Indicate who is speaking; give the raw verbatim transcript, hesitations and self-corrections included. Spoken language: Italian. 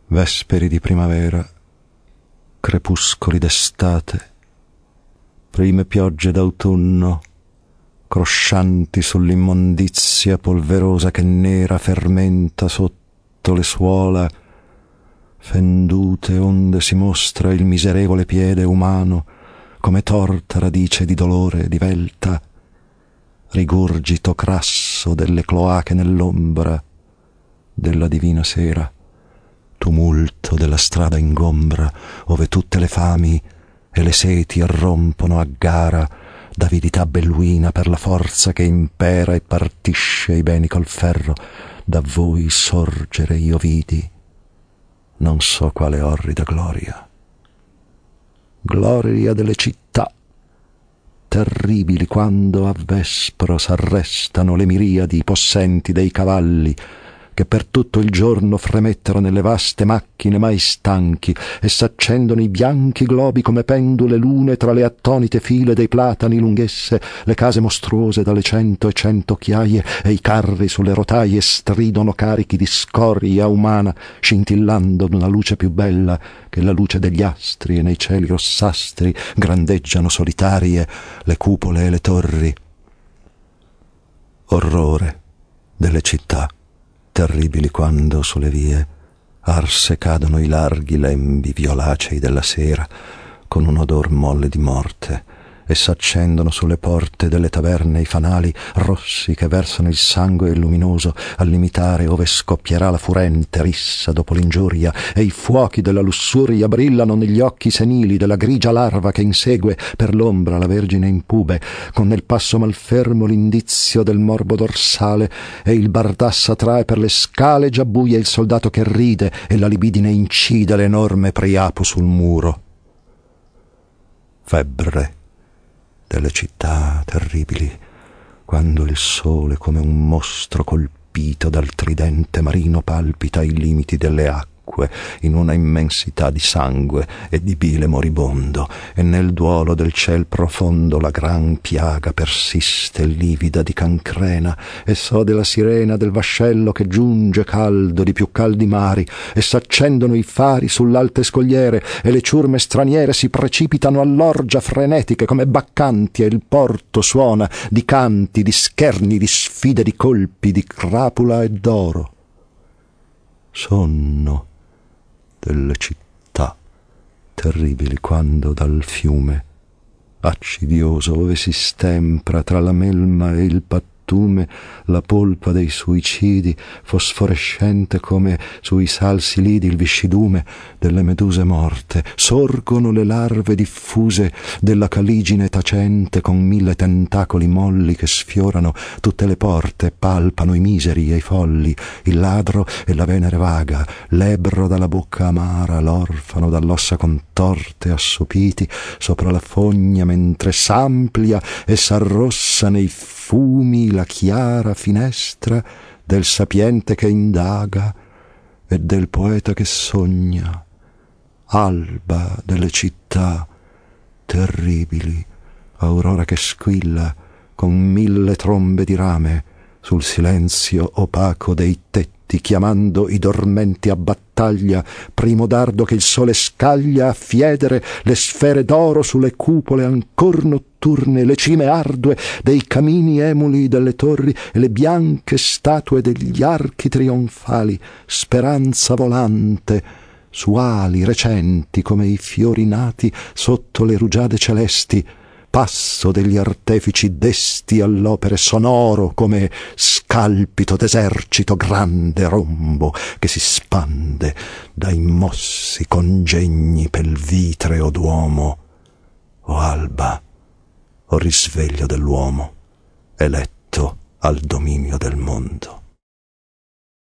Speaker 1: Vesperi di primavera, crepuscoli d'estate, prime piogge d'autunno, croscianti sull'immondizia polverosa che nera fermenta sotto le suola, fendute onde si mostra il miserevole piede umano come torta radice di dolore divelta, rigurgito crasso delle cloache nell'ombra della divina sera, tumulto della strada ingombra ove tutte le fami e le seti irrompono a gara d'avidità belluina per la forza che impera e partisce i beni col ferro. Da voi sorgere io vidi non so quale orrida gloria, gloria delle città, terribili quando a vespro s'arrestano le miriadi possenti dei cavalli che per tutto il giorno fremettero nelle vaste macchine mai stanchi e s'accendono i bianchi globi come pendule lune tra le attonite file dei platani lunghesse, le case mostruose dalle cento e cento occhiaie e i carri sulle rotaie stridono carichi di scoria umana, scintillando d'una luce più bella che la luce degli astri, e nei cieli rossastri grandeggiano solitarie le cupole e le torri. Orrore delle città, terribili quando sulle vie arse cadono i larghi lembi violacei della sera con un odor molle di morte, e s'accendono sulle porte delle taverne i fanali rossi che versano il sangue luminoso al limitare ove scoppierà la furente rissa dopo l'ingiuria, e i fuochi della lussuria brillano negli occhi senili della grigia larva che insegue per l'ombra la vergine impube, con nel passo malfermo l'indizio del morbo dorsale, e il bardassa trae per le scale già buie il soldato che ride, e la libidine incide l'enorme priapo sul muro. Febbre delle città terribili, quando il sole come un mostro colpito dal tridente marino palpita ai limiti delle acque in una immensità di sangue e di bile moribondo, e nel duolo del ciel profondo la gran piaga persiste livida di cancrena, e sode la sirena del vascello che giunge caldo di più caldi mari, e s'accendono i fari sull'alte scogliere, e le ciurme straniere si precipitano all'orgia frenetiche come baccanti, e il porto suona di canti, di scherni, di sfide, di colpi, di crapula e d'oro. Sonno delle città terribili quando dal fiume accidioso ove si stempra tra la melma e il pattume la polpa dei suicidi, fosforescente come sui salsi lidi il viscidume delle meduse morte, sorgono le larve diffuse della caligine tacente con mille tentacoli molli che sfiorano tutte le porte, palpano i miseri e i folli, il ladro e la venere vaga, l'ebbro dalla bocca amara, l'orfano dall'ossa contorte assopiti sopra la fogna mentre s'amplia e s'arrossa nei fumi la chiara finestra del sapiente che indaga e del poeta che sogna. Alba delle città terribili, aurora che squilla con mille trombe di rame sul silenzio opaco dei tetti, chiamando i dormenti a battaglia, primo dardo che il sole scaglia a fiedere le sfere d'oro sulle cupole ancor notturne, le cime ardue dei camini emuli delle torri e le bianche statue degli archi trionfali, speranza volante su ali recenti come i fiori nati sotto le rugiade celesti, passo degli artefici desti all'opere sonoro come scalpito d'esercito grande rombo che si spande dai mossi congegni pel vitreo d'uomo, o alba o risveglio dell'uomo eletto al dominio del mondo.